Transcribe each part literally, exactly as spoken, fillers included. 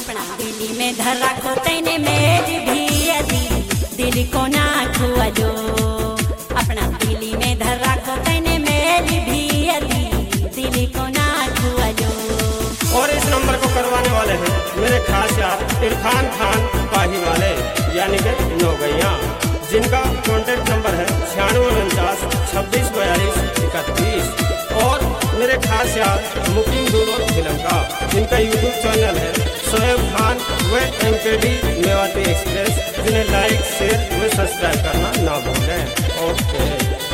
अपना दिली में धर रखो तैने मेरी भी यदि दिल को ना छुआ जो अपना दिली में धर रखो तैने मेरी भी यदि दिल को ना छुआ जो। और इस नंबर को करवाने वाले हैं मेरे खास यार इरफान खान पाही वाले यानी कि नौगैया, जिनका कॉन्टेक्ट नंबर है छियानवे उनचास छब्बीस बयालीस इकतीस। और मेरे खास यार मुकीम दूर फिल्म का जिनका यूट्यूब चैनल है शोएब खान व एम के डी मेवाती एक्सप्रेस, जिन्हें लाइक शेयर व सब्सक्राइब करना ना भूलें। ओके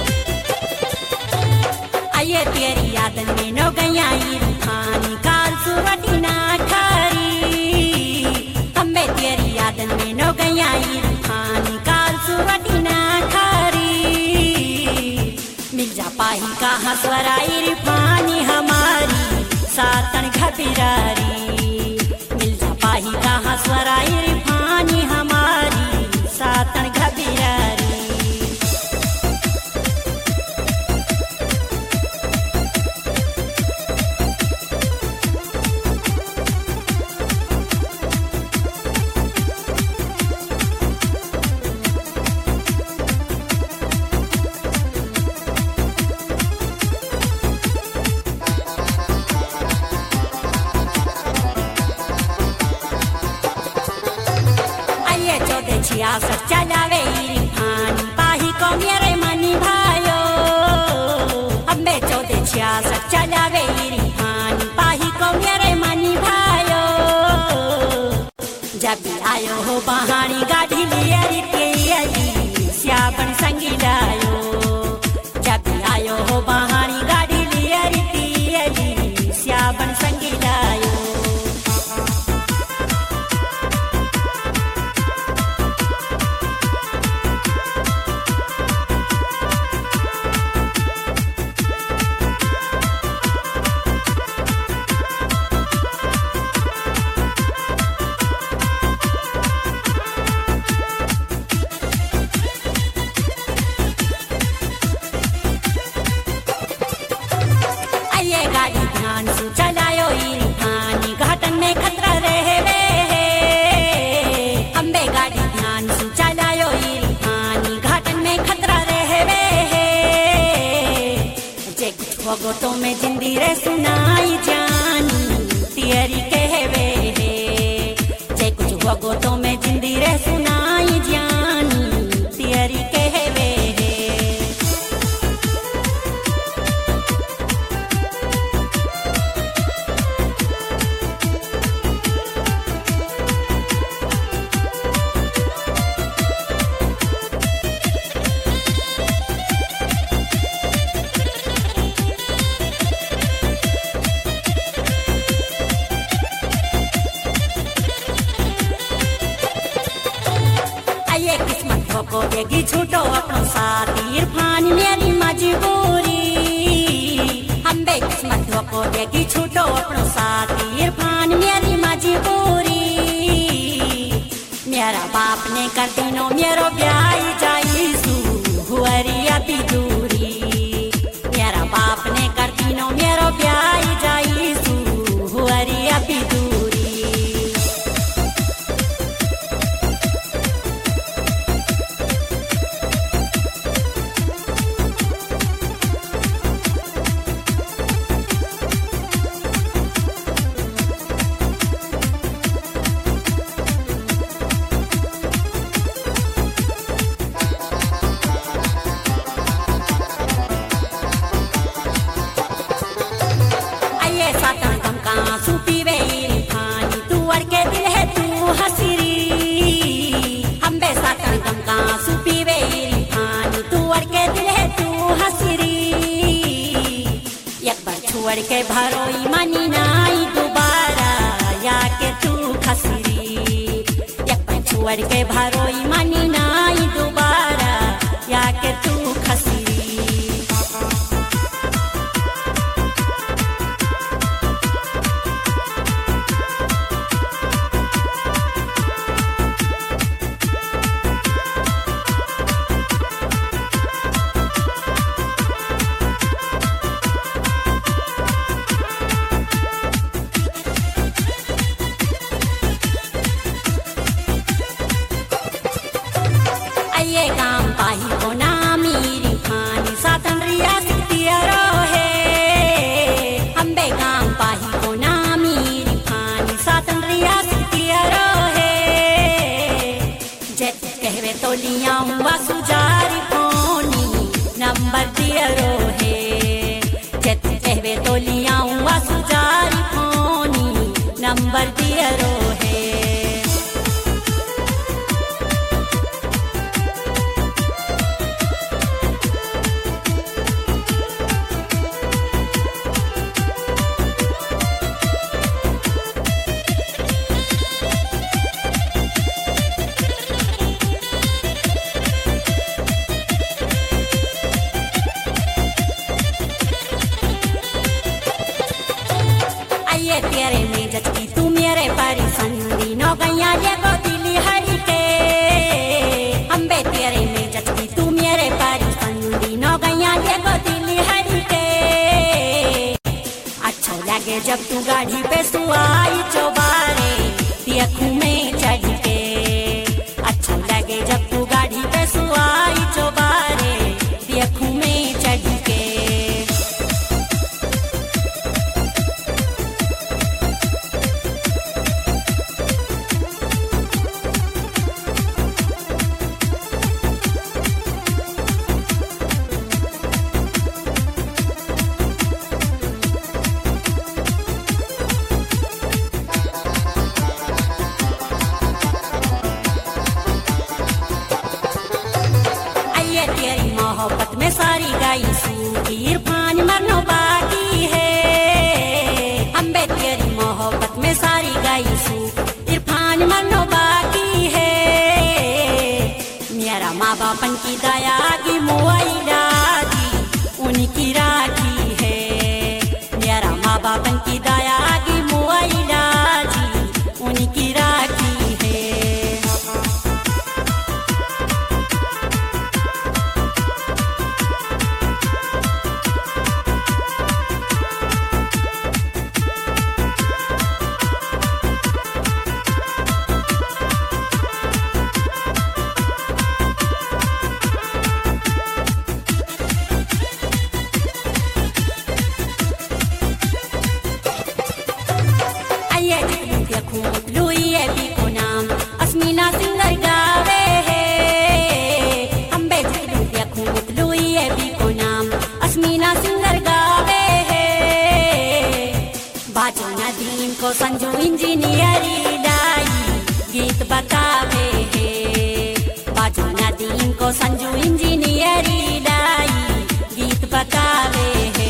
आइए तेरी याद में नौगैया इरफान काल सुरटी ना खारी, हमें तेरी याद में नौगैया इरफान काल सुरटी ना खारी। मिल जा पाही का हंसवरा इरफानी हमारी सातन घबिरारी, मिल जा पाही का हंसवरा इरफानी हमारी सातन घबिरारी। छियासठ चलावे इरफान पाही को मेरे मनी भायो, हमें चौदह छियासठ चलावे इरफान पाही को मेरे मनी भायो। जब भी आयो हो बहानी गाड़ी लिया श्यापन संगी लायो, जब भी आयो हो बहानी गाड़ी लिया श्यापन संगी लायो। गाड़ी ध्यान से चलायो इरफानी घाटन में खतरा रहे, हमें गाड़ी ध्यान से चलायो इरफानी घाटन में खतरा रहे। जे कुछ होगो तो मैं जिंदी रे सुनाई जानी तेरी कहवे, जे कुछ होगो तो मैं जिंदी रे सुनाई जानी तेरी कहवे। को देगी छूटो अपनो साथ इरफान मेरी मजबूरी, हम बे किस्मत को देगी छूटो अपनो साथ इरफान मेरी मजबूरी। मेरा बाप ने कर दिनो मेरो ब्याह जाई सू हुआरी अभी दूरी, मेरा बाप ने कर दिनो मेरो ब्याह जाई सू हुआरी अभी दूरी। छोड़ के भरोई मनी नाई दोबारा या के तू खसरी, एक छोड़ के भरोई मनी नाई दोबारा या के तू खसरी। तोलियां हुआ सुजारी फोनी नंबर दिया रोहे जत कहवे तोलियां हुआ सुजारी फोनी नंबर दिया रोहे तेरे में जचकी तू मेरे परी संदी नौ गैया ये को दिली हरी के अम्बे तेरे में जचकी तू मेरे परी संदी नौ गैया ये को दिली हरी के अच्छा लगे जब तू गाड़ी पे सुआई चौबारे देखूं में चढ़ के अच्छा लगे जब तू गाड़ी पे सुआई चौबारे देखूं में चढ़ के मोहब्बत में सारी गाई सूखी इरफान मरनो बाकी है अम्बे तेरी मोहब्बत में सारी गाई सूखी इरफान मरनो बाकी है मेरा माँ बापन की दया की मुआई दादी उनकी राखी है मेरा माँ बापन की दया की मुआई दादी उनकी राखी है लुई भी को नाम अस्मीना सिंगर गावे है अम्बे देखूं लुई भी को नाम अस्मीना सिंगर गावे है बाजो नदीम को संजू इंजीनियरी लाई गीत बतावे है बाजो नदीम को संजू इंजीनियरी लाई गीत बतावे है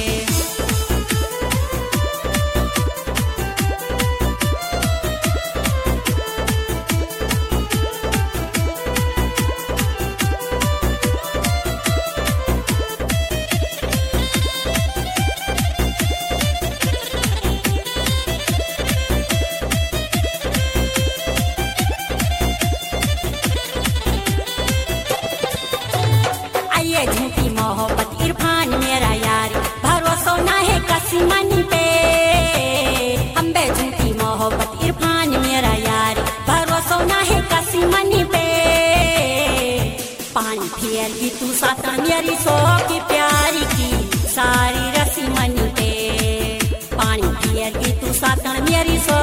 झूठी मोहब्बत इरफान मेरा यार भरोसा ना है किसी मन पे अम्बे झूठी मोहब्बत इरफान मेरा यार भरोसा ना है किसी मन पे पानी फेर की तू साथ मेरी सौ की प्यारी की सारी रसी मन पे पानी फेर की तू साथ मेरी सौ